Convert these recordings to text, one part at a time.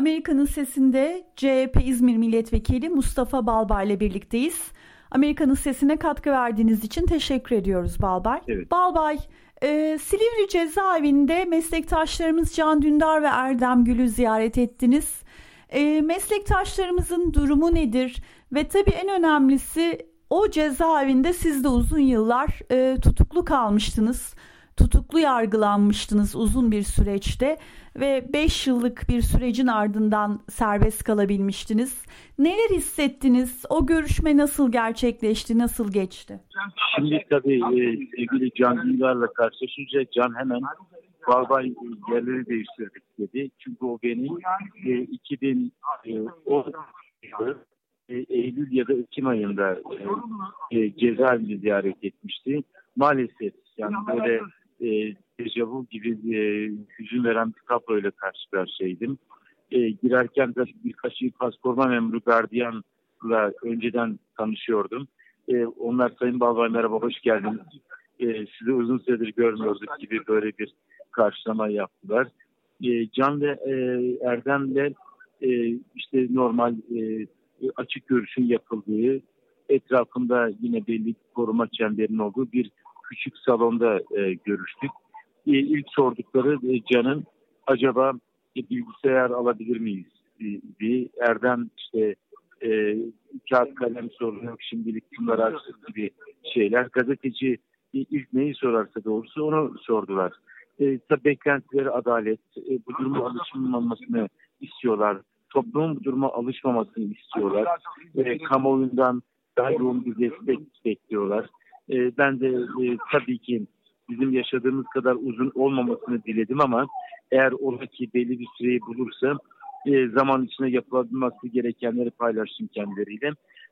Amerika'nın Sesi'nde CHP İzmir Milletvekili Mustafa Balbay ile birlikteyiz. Amerika'nın Sesi'ne katkı verdiğiniz için teşekkür ediyoruz Balbay. Evet. Balbay, Silivri cezaevinde meslektaşlarımız Can Dündar ve Erdem Gül'ü ziyaret ettiniz. Meslektaşlarımızın durumu nedir? Ve tabii en önemlisi, o cezaevinde siz de uzun yıllar tutuklu kalmıştınız. Tutuklu yargılanmıştınız uzun bir süreçte ve 5 yıllık bir sürecin ardından serbest kalabilmiştiniz. Neler hissettiniz? O görüşme nasıl gerçekleşti? Nasıl geçti? Şimdi tabii sevgili Can Dündar'la karşılaşınca Can hemen Balbay yerleri değiştirdik dedi. Çünkü o beni 2010 Eylül ya da Ekim ayında cezaevini ziyaret etmişti. Maalesef yani böyle dejavu gibi hüzün veren bir tabloyla karşı karşıyaydım. Girerken de birkaç ikaz koruma memuru gardiyanla önceden tanışıyordum. Onlar Sayın Balbay merhaba hoş geldiniz. Sizi uzun süredir görmüyorduk gibi böyle bir karşılama yaptılar. Can ve Erdem'le işte normal açık görüşün yapıldığı, etrafında yine belli koruma çemberinin olduğu bir küçük salonda görüştük. İlk sordukları Can'ın acaba bilgisayar alabilir miyiz? Erdem işte kağıt kalem sorunu yok şimdilik bunlar açtık gibi şeyler. Gazeteci ilk neyi sorarsa doğrusu onu sordular. Tabii beklentileri adalet, bu duruma alışılmamasını istiyorlar. Toplumun bu duruma alışmamasını istiyorlar. Kamuoyundan daha yoğun bir destek bekliyorlar. Ben de tabii ki bizim yaşadığımız kadar uzun olmamasını diledim ama eğer ola ki belli bir süreyi bulursa zaman içinde yapılabilmesi gerekenleri paylaştım kendileriyle.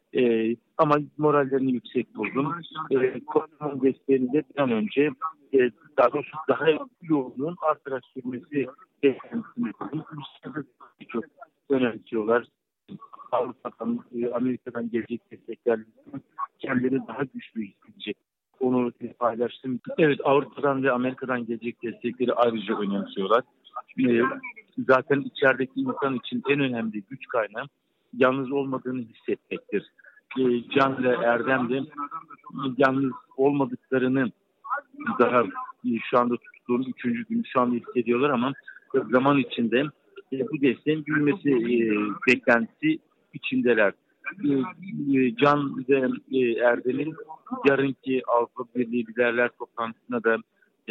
Ama morallerini yüksek buldum. Toplumun desteğini de bir an önce daha doğrusu daha yoğunluğun artarak sürmesi beklentisini buldum. Çok önemsiyorlar. Avrupa'dan, Amerika'dan gelecek destekler kendileri daha güçlü hissedecek. Onu paylaştım. Evet, Avrupa'dan ve Amerika'dan gelecek destekleri ayrıca önemsiyorlar. Zaten içerideki insan için en önemli güç kaynağı yalnız olmadığını hissetmektir. Can ve Erdem de yalnız olmadıklarını daha şu anda tutukluğun 3. günü şu anda hissediyorlar ama zaman içinde bu desteğin büyümesi beklentisi içindeler. Can ve Erdem'in yarınki Avrupa Birliği liderler toplantısına da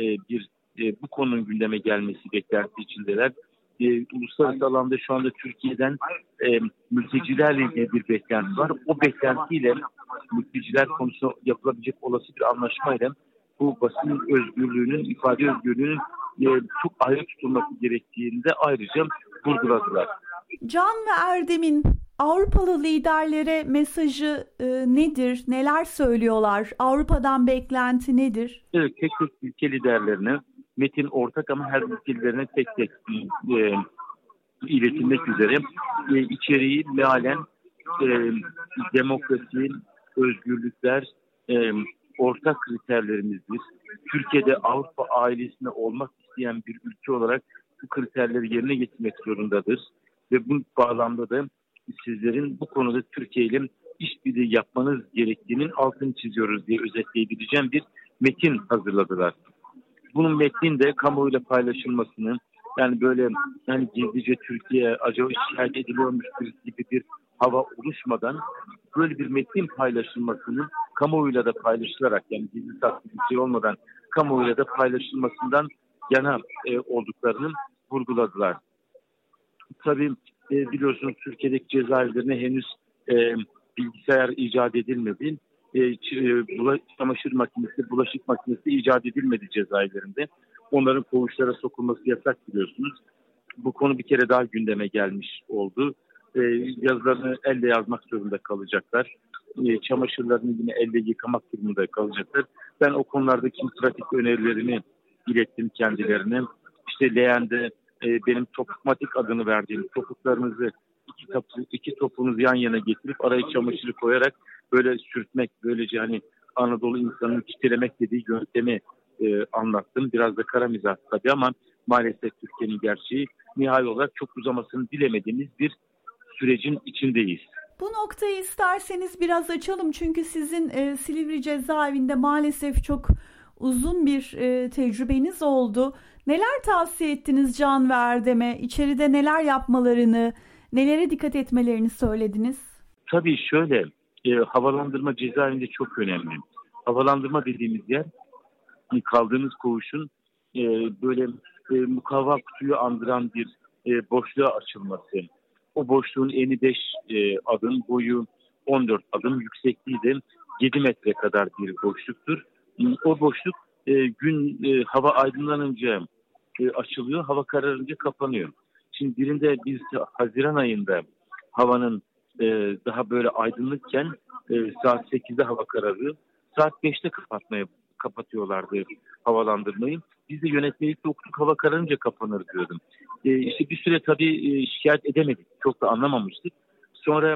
bu konunun gündeme gelmesi beklentisi içindeler. Uluslararası alanda şu anda Türkiye'den mültecilerle ilgili bir beklenti var. O beklentiyle mülteciler konusunda yapılabilecek olası bir anlaşmayla bu basın özgürlüğünün, ifade özgürlüğünün çok ayrı tutulması gerektiğini de ayrıca vurguladılar. Can ve Erdem'in Avrupalı liderlere mesajı nedir? Neler söylüyorlar? Avrupa'dan beklenti nedir? Evet, tek tek ülke liderlerine, metin ortak ama her ülke liderine tek tek iletilmek üzere içeriği mealen demokrasi, özgürlükler ortak kriterlerimizdir. Türkiye'de Avrupa ailesinde olmak isteyen bir ülke olarak bu kriterleri yerine getirmek zorundadır. Ve bu bağlamda da sizlerin bu konuda Türkiye ile işbirliği yapmanız gerektiğinin altını çiziyoruz diye özetleyebileceğim bir metin hazırladılar. Bunun metnin de kamuoyuyla paylaşılmasını, yani böyle yani gizlice Türkiye acaba şikayet ediliyormuş gibi bir hava oluşmadan böyle bir metnin paylaşılmasının kamuoyuyla da paylaşılarak, yani gizli saklı bir şey olmadan kamuoyuyla da paylaşılmasından yana olduklarını vurguladılar. Tabii biliyorsunuz Türkiye'deki cezaevlerine henüz bilgisayar icat edilmedi. Çamaşır makinesi, bulaşık makinesi icat edilmedi cezaevlerinde. Onların koğuşlara sokulması yasak biliyorsunuz. Bu konu bir kere daha gündeme gelmiş oldu. Yazılarını elle yazmak zorunda kalacaklar. Çamaşırlarını yine elle yıkamak durumunda kalacaklar. Ben o konulardaki pratik önerilerini ilettim kendilerine. İşte leğende benim topukmatik adını verdiğim topuklarınızı iki topuğunuzu yan yana getirip araya çamaşırı koyarak böyle sürtmek, böylece hani Anadolu insanının çitilemek dediği yöntemi anlattım. Biraz da kara mizah tabii ama maalesef Türkiye'nin gerçeği. Nihai olarak çok uzamasını dilemediğimiz bir sürecin içindeyiz. Bu noktayı isterseniz biraz açalım çünkü sizin Silivri cezaevinde maalesef çok uzun bir tecrübeniz oldu. Neler tavsiye ettiniz Can ve Erdem'e? İçeride neler yapmalarını, nelere dikkat etmelerini söylediniz? Tabii şöyle, havalandırma cezaevinde çok önemli. Havalandırma dediğimiz yer, kaldığınız koğuşun böyle mukavva kutuyu andıran bir boşluğa açılması. O boşluğun eni 5 adım, boyu 14 adım, yüksekliği de 7 metre kadar bir boşluktur. O boşluk gün hava aydınlanınca açılıyor, hava kararınca kapanıyor. Şimdi birinde biz Haziran ayında havanın daha böyle aydınlıkken saat 8'de hava kararıyor. Saat 5'te kapatıyorlardı havalandırmayı. Biz de yönetmelikte okuduk, hava kararınca kapanır diyordum. İşte bir süre tabii şikayet edemedik. Çok da anlamamıştık. Sonra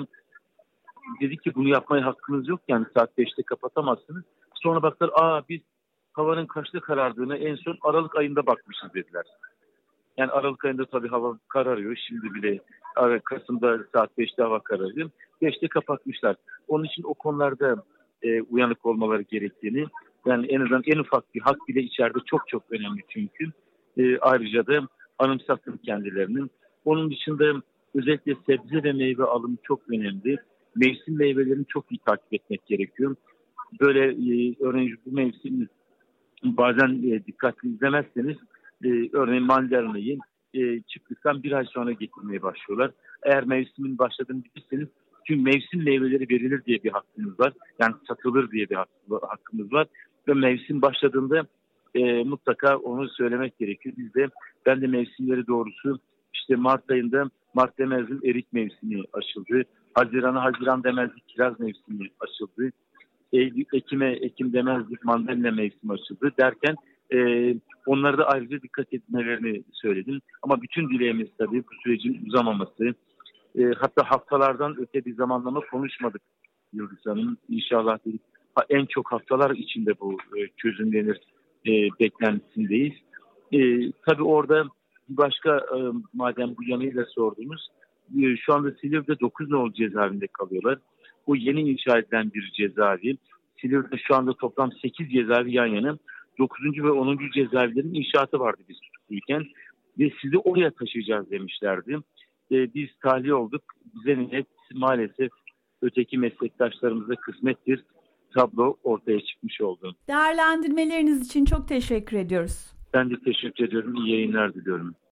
dedik ki bunu yapmaya hakkınız yok. Yani saat 5'te kapatamazsınız. Sonra baktılar biz havanın kaçta karardığını en son Aralık ayında bakmışız dediler. Yani Aralık ayında tabii hava kararıyor. Şimdi bile Kasım'da saat 5'te hava kararıyor. 5'te kapatmışlar. Onun için o konularda uyanık olmaları gerektiğini, yani en azından en ufak bir hak bile içeride çok çok önemli çünkü. Ayrıca da anımsattım kendilerinin. Onun dışında özellikle sebze ve meyve alımı çok önemli. Mevsim meyvelerini çok iyi takip etmek gerekiyor. Böyle örneğin bu mevsim bazen dikkatli izlemezseniz örneğin mandalinayı çıktıktan bir ay sonra getirmeye başlıyorlar. Eğer mevsimin başladığını bilirseniz tüm mevsim meyveleri verilir diye bir hakkımız var. Yani satılır diye bir hakkımız var. Ve mevsim başladığında mutlaka onu söylemek gerekiyor. Ben de mevsimleri doğrusu işte Mart ayında Mart demezdim erik mevsimi açıldı. Haziran demezdik kiraz mevsimi açıldı. Ekim demezdik mandalina mevsimi açıldı derken onlara da ayrıca dikkat etmelerini söyledim. Ama bütün dileğimiz tabii bu sürecin uzamaması. Hatta haftalardan öte bir zamanlama konuşmadık Yıldız Hanım. İnşallah dedik, en çok haftalar içinde bu çözümlenir beklentisindeyiz. Tabii orada bir başka madem bu yanıyla sordunuz, şu anda Silivri'de 9 nolu cezaevinde kalıyorlar. O yeni inşa edilen bir cezaevi. Silivri'de şu anda toplam 8 cezaevi yan yana. 9. ve 10. cezaevlerin inşaatı vardı biz tutukluyken. Ve sizi oraya taşıyacağız demişlerdi. Biz tahliye olduk. Bize niyet maalesef öteki meslektaşlarımıza kısmettir. Tablo ortaya çıkmış oldu. Değerlendirmeleriniz için çok teşekkür ediyoruz. Ben de teşekkür ediyorum. İyi yayınlar diliyorum.